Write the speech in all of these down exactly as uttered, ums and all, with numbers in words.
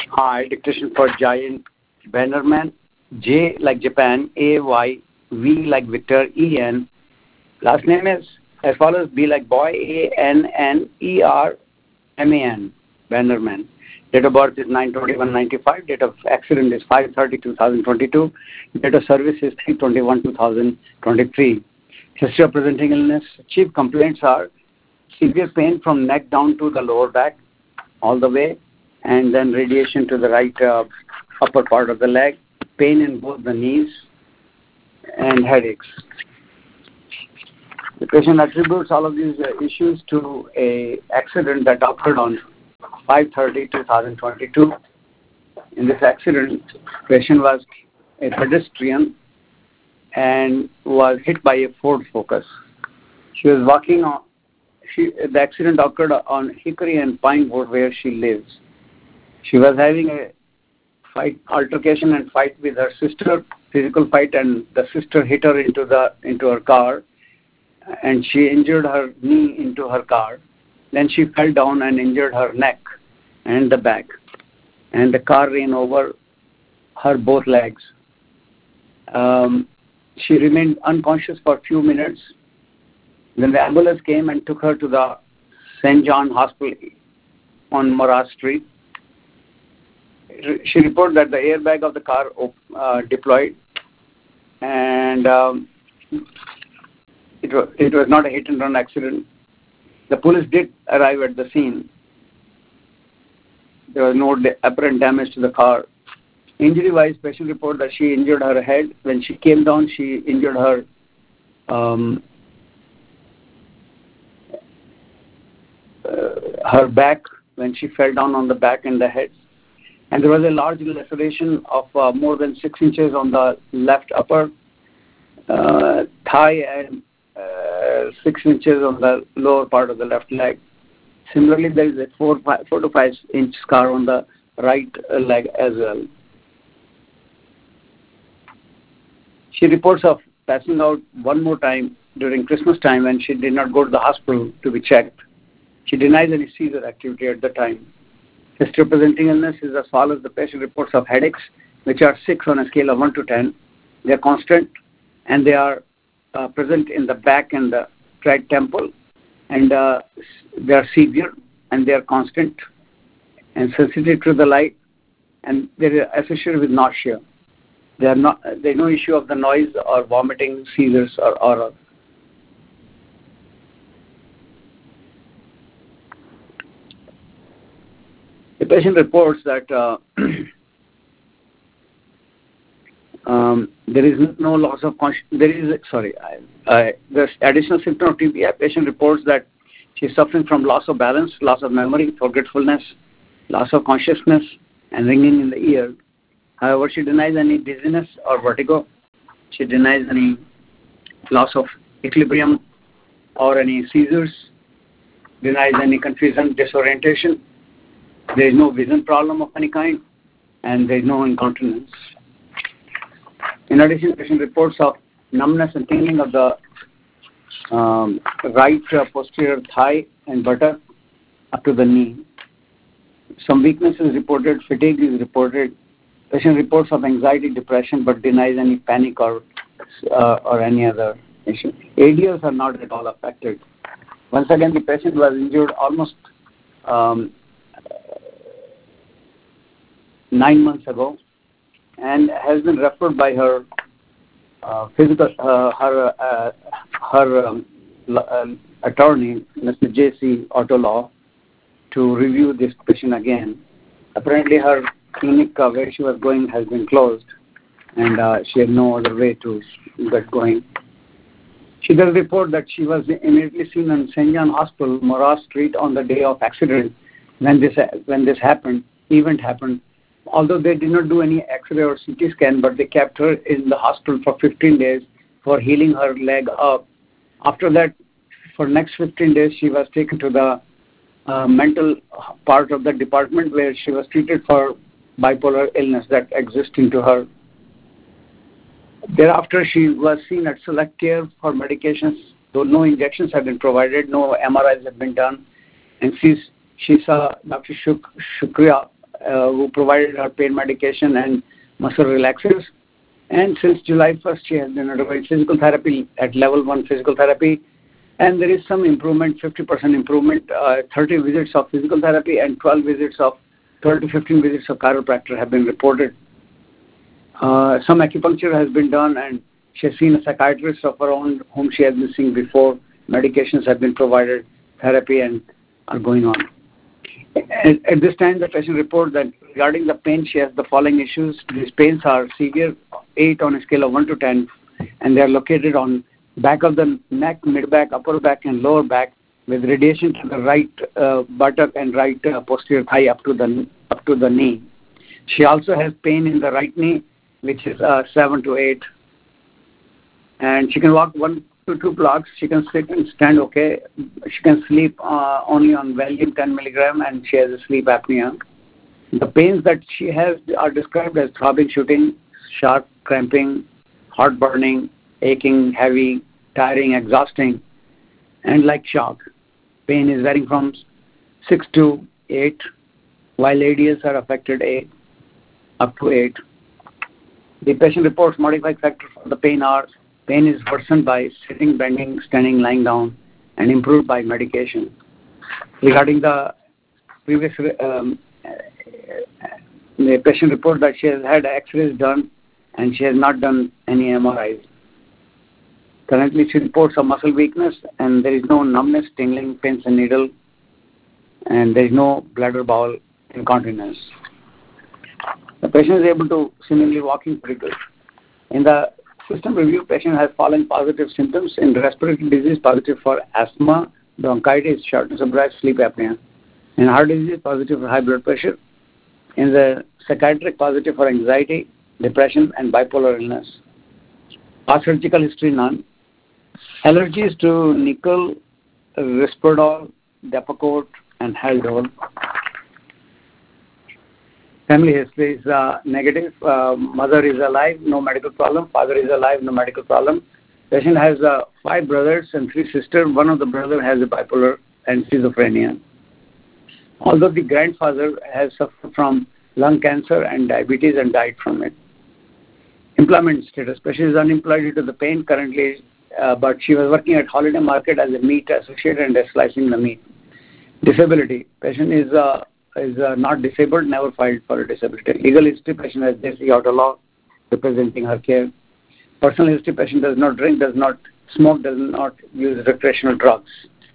I, dictation for Giant Bannerman. J like Japan, A Y, V like Victor, E N. Last name is as follows: B like boy, A N N E R M A N, Bannerman. Date of birth is nine twenty-one ninety-five. Date of accident is five thirty two thousand twenty-two. Date of service is three twenty-one two thousand twenty-three. History of presenting illness. Chief complaints are severe pain from neck down to the lower back, all the way, and then radiation to the right uh, upper part of the leg, pain in both the knees, and headaches. The patient attributes all of these uh, issues to a accident that occurred on five thirty two thousand twenty-two. In this accident, patient was a pedestrian and was hit by a Ford Focus. She was walking on, she, the accident occurred on Hickory and Pine Wood where she lives. She was having a fight, altercation and fight with her sister, physical fight, and the sister hit her into the into her car, and she injured her knee into her car. Then she fell down and injured her neck and the back, and the car ran over her both legs. Um, she remained unconscious for a few minutes. Then the ambulance came and took her to the Saint John Hospital on Morat Street. She reported that the airbag of the car uh, deployed, and um, it, was, it was not a hit-and-run accident. The police did arrive at the scene. There was no apparent damage to the car. Injury-wise, patient reported that she injured her head. When she came down, she injured her um, uh, her back when she fell down on the back and the head. And there was a large laceration of uh, more than six inches on the left upper uh, thigh and uh, six inches on the lower part of the left leg. Similarly, there is a four, five, four to five inch scar on the right leg as well. She reports of passing out one more time during Christmas time when she did not go to the hospital to be checked. She denies any seizure activity at the time. History of presenting illness is as follows. The patient reports of headaches, which are six on a scale of one to ten. They are constant, and they are uh, present in the back and the right temple, and uh, they are severe, and they are constant, and sensitive to the light, and they are associated with nausea. They are not. There is no issue of the noise or vomiting, seizures, or aura. The patient reports that uh, um, there is no loss of conscious. There is sorry. I, I, the additional symptom of T B I. Patient reports that she is suffering from loss of balance, loss of memory, forgetfulness, loss of consciousness, and ringing in the ear. However, she denies any dizziness or vertigo. She denies any loss of equilibrium or any seizures. Denies any confusion, disorientation. There is no vision problem of any kind, and there is no incontinence. In addition, patient reports of numbness and tingling of the um, right uh, posterior thigh and buttock up to the knee. Some weakness is reported, fatigue is reported. Patient reports of anxiety, depression, but denies any panic or uh, or any other issue. A D Ls are not at all affected. Once again, the patient was injured almost um, nine months ago, and has been referred by her uh, physical uh, her uh, her um, uh, attorney, Mister J C Autolaw, to review this patient again. Apparently, her clinic uh, where she was going has been closed, and uh, she had no other way to get going. She does report that she was immediately seen in Saint John Hospital, Morat Street, on the day of accident when this when this happened event happened. Although they did not do any X-ray or C T scan, but they kept her in the hospital for fifteen days for healing her leg up. After that, for next fifteen days, she was taken to the uh, mental part of the department where she was treated for bipolar illness that exists into her. Thereafter, she was seen at select care for medications, though no injections have been provided, no M R Is have been done, and she's, she saw Doctor Shuk, Shukriya uh, who provided her pain medication and muscle relaxers. And since July first, she has been undergoing physical therapy at level one physical therapy. And there is some improvement, fifty percent improvement, uh, thirty visits of physical therapy and twelve visits of, twelve to fifteen visits of chiropractor have been reported. Uh, some acupuncture has been done, and she has seen a psychiatrist of her own whom she has been seeing before. Medications have been provided, therapy and are going on. At, at this time, the patient reports that regarding the pain, she has the following issues. These pains are severe, eight on a scale of one to ten, and they are located on back of the neck, mid-back, upper back, and lower back, with radiation to the right uh, buttock and right uh, posterior thigh up to the up to the knee. She also has pain in the right knee, which is uh, seven to eight, and she can walk one to two blocks. She can sit and stand okay. She can sleep uh, only on Valium ten milligram, and she has a sleep apnea. The pains that she has are described as throbbing, shooting, sharp cramping, heart burning, aching, heavy, tiring, exhausting, and like shock. Pain is varying from six to eight, while A D Ls are affected eight, up to eight. The patient reports modified factors for the pain are pain is worsened by sitting, bending, standing, lying down, and improved by medication. Regarding the previous, um, the patient reports that she has had X-rays done and she has not done any M R Is. Currently, she reports a muscle weakness, and there is no numbness, tingling, pins and needle, and there is no bladder bowel incontinence. The patient is able to seemingly walking pretty good. In the system review, patient has following positive symptoms. In respiratory disease, positive for asthma, bronchitis, shortness of breath, sleep apnea. In heart disease, positive for high blood pressure. In the psychiatric, positive for anxiety, depression, and bipolar illness. Past surgical history, none. Allergies to nickel, Risperdal, Depakote, and Haldol. Family history is uh, negative. Uh, mother is alive, no medical problem. Father is alive, no medical problem. Patient has uh, five brothers and three sisters. One of the brothers has a bipolar and schizophrenia. Although the grandfather has suffered from lung cancer and diabetes and died from it. Employment status. Patient is unemployed due to the pain currently, uh, but she was working at Holiday Market as a meat associate and slicing the meat. Disability. Patient is uh, is uh, not disabled, never filed for a disability. Legal history. Patient has J C Auto Law representing her care. Personal history. Patient does not drink, does not smoke, does not use recreational drugs.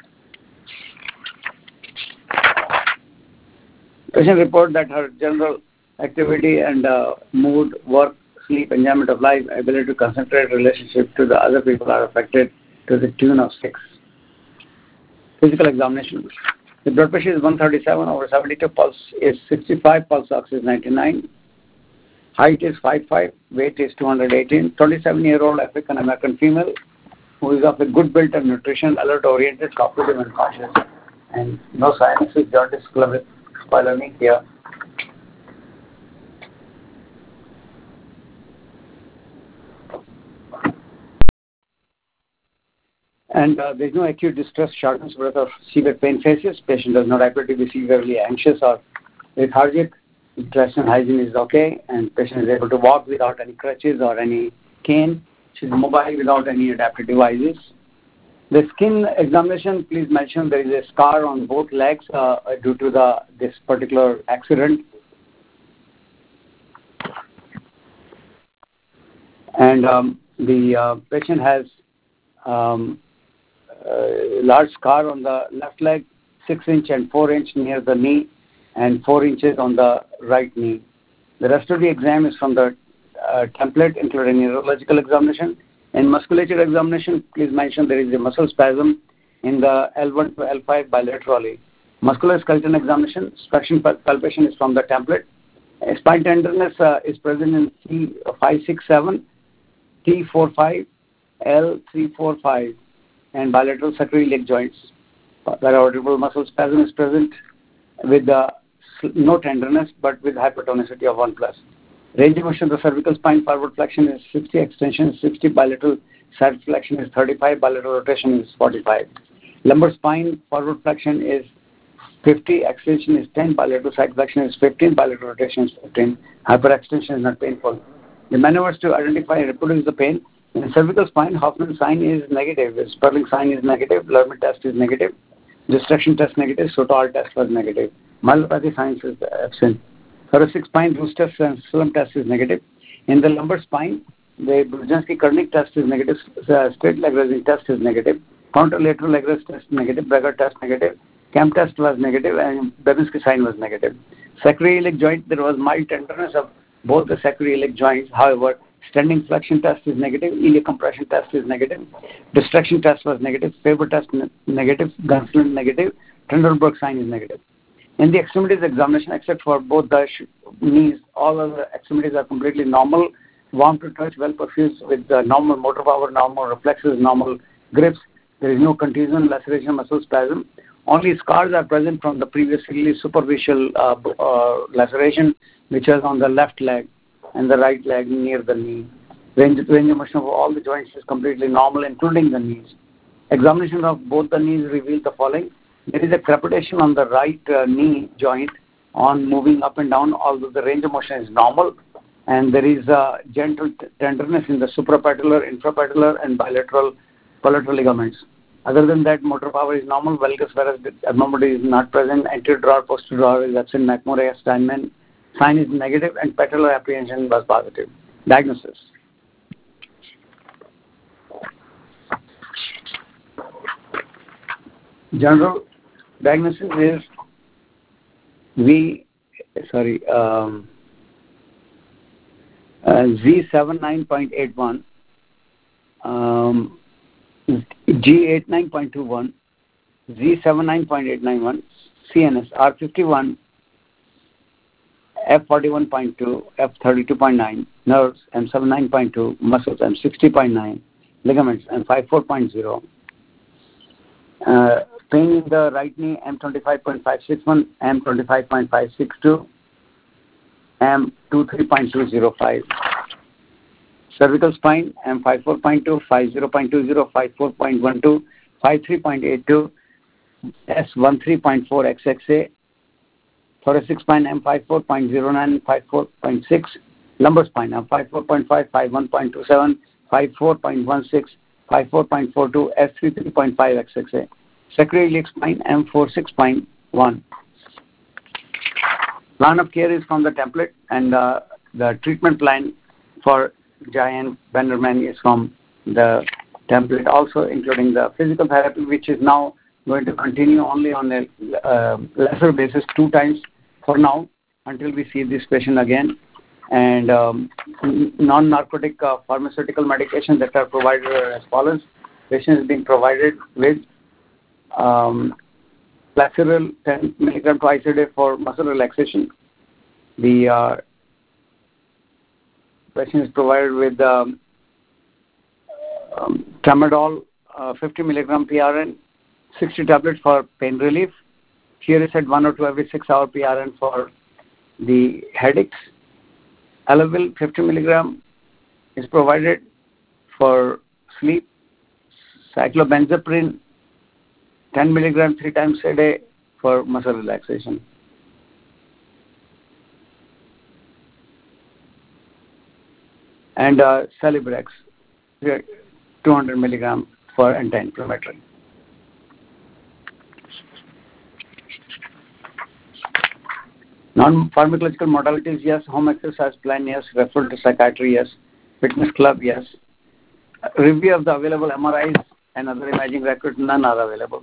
Patient report that her general activity and uh, mood, work, sleep, enjoyment of life, ability to concentrate, relationship to the other people are affected to the tune of six. Physical examination. The blood pressure is one thirty-seven over seventy-two, pulse is sixty-five, pulse ox is ninety-nine. Height is five foot five, weight is two hundred eighteen. twenty-seven-year-old African American female who is of a good build and nutrition, alert, oriented, cooperative, and cautious. And no sinuses, jaundice, splenic. And uh, there is no acute distress, shortness of breath, or severe pain faces. Patient does not appear to be severely anxious or lethargic. Dress and hygiene is okay, and patient is able to walk without any crutches or any cane. She is mobile without any adaptive devices. The skin examination, please mention there is a scar on both legs uh, due to the this particular accident. And um, the uh, patient has um, a large scar on the left leg, six inch and four inch near the knee, and four inches on the right knee. The rest of the exam is from the uh, template, including neurological examination. In musculature examination, please mention there is a muscle spasm in the L one to L five bilaterally. Muscular skeleton examination, suction palpation is from the template. Uh, spine tenderness uh, is present in C five six seven, T four five, L three four five, and bilateral sacroiliac joints. Paravertebral muscle spasm is present with the no tenderness, but with hypertonicity of one plus. Range of motion of the cervical spine, forward flexion is sixty, extension is sixty, bilateral side flexion is thirty-five, bilateral rotation is forty-five. Lumbar spine, forward flexion is fifty, extension is ten, bilateral side flexion is fifteen, bilateral rotation is fifteen, hyperextension is not painful. The maneuvers to identify and reproduce the pain. In cervical spine, Hoffman sign is negative, Sperling sign is negative, Lerman test is negative, distraction test negative, Sotal test was negative. Myelopathy signs is absent. Thoracic spine, Brewster's and Slum test is negative. In the lumbar spine, the Brzezinski-Kernig test is negative, uh, straight leg raising test is negative, contralateral leg raise test negative, Bragger test negative, Cam test was negative, and Babinski sign was negative. Sacroiliac joint, there was mild tenderness of both the sacroiliac joints. However, standing flexion test is negative, iliac compression test is negative, distraction test was negative, Faber test ne- negative, Gunslin negative, Trendelenburg sign is negative. In the extremities examination, except for both the sh- knees, all of the extremities are completely normal, warm to touch, well perfused with uh, normal motor power, normal reflexes, normal grips. There is no contusion, laceration, muscle spasm. Only scars are present from the previously superficial uh, uh, laceration, which was on the left leg and the right leg near the knee. Range, range of motion of all the joints is completely normal, including the knees. Examination of both the knees reveals the following. There is a crepitation on the right uh, knee joint on moving up and down, although the range of motion is normal, and there is a gentle t- tenderness in the suprapatellar, infrapatellar, and bilateral collateral ligaments. Other than that, motor power is normal, valgus varus abnormality is not present, anterior drawer, posterior drawer is absent, McMurray, Steinman sign is negative, and patellar apprehension was positive. Diagnosis. General diagnosis is V, sorry, um, uh, Z seventy-nine point eight one, um, G eighty-nine point two one, Z seventy-nine point eight nine one, C N S R fifty-one, F forty-one point two, F thirty-two point nine, nerves M seventy-nine point two, muscles M sixty point nine, ligaments M fifty-four point zero. Uh, pain in the right knee M twenty-five point five six one, M twenty-five point five six two, M twenty-three point two zero five. Cervical spine M fifty-four point two, fifty point two zero, fifty-four point one two, fifty-three point eight two, S thirteen point four X X A. Thoracic spine M fifty-four point zero nine, fifty-four point six. Lumbar spine M fifty-four point five, fifty-one point two seven, fifty-four point one six, fifty-four point four two, S thirty-three point five X X A. Sacroiliac spine M forty-six point one. Plan of care is from the template, and uh, the treatment plan for Giant Benderman is from the template also, including the physical therapy, which is now going to continue only on a uh, lesser basis, two times for now, until we see this patient again. And um, non-narcotic uh, pharmaceutical medications that are provided as follows. Patient is being provided with um, Plaxiral ten milligram twice a day for muscle relaxation. The uh, patient is provided with um, um, Tramadol uh, fifty milligram P R N, sixty tablets for pain relief. Here is at one or two every six hour P R N for the headaches. Elavil fifty milligram is provided for sleep. Cyclobenzaprine ten milligram three times a day for muscle relaxation. And uh, Celebrex two hundred milligram for anti-inflammatory. Non-pharmacological modalities, yes. Home exercise plan, yes. Referral to psychiatry, yes. Fitness club, yes. Review of the available M R Is and other imaging records, none are available.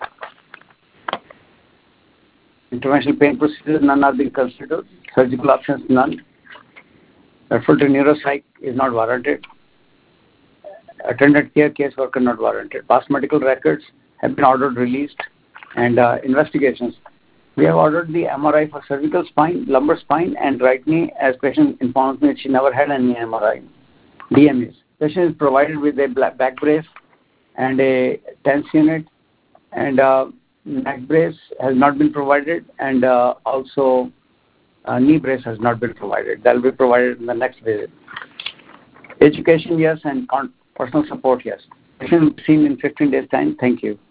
Interventional pain procedures, none are being considered. Surgical options, none. Referral to neuropsych is not warranted. Attended care caseworker not warranted. Past medical records have been ordered released. And uh, investigations. We have ordered the M R I for cervical spine, lumbar spine, and right knee, as patient informs me she never had any M R I. D M Is. Patient is provided with a back brace and a tense unit, and uh, neck brace has not been provided, and uh, also uh, knee brace has not been provided. That will be provided in the next visit. Education, yes, and con- personal support, yes. Patient seen in fifteen days time. Thank you.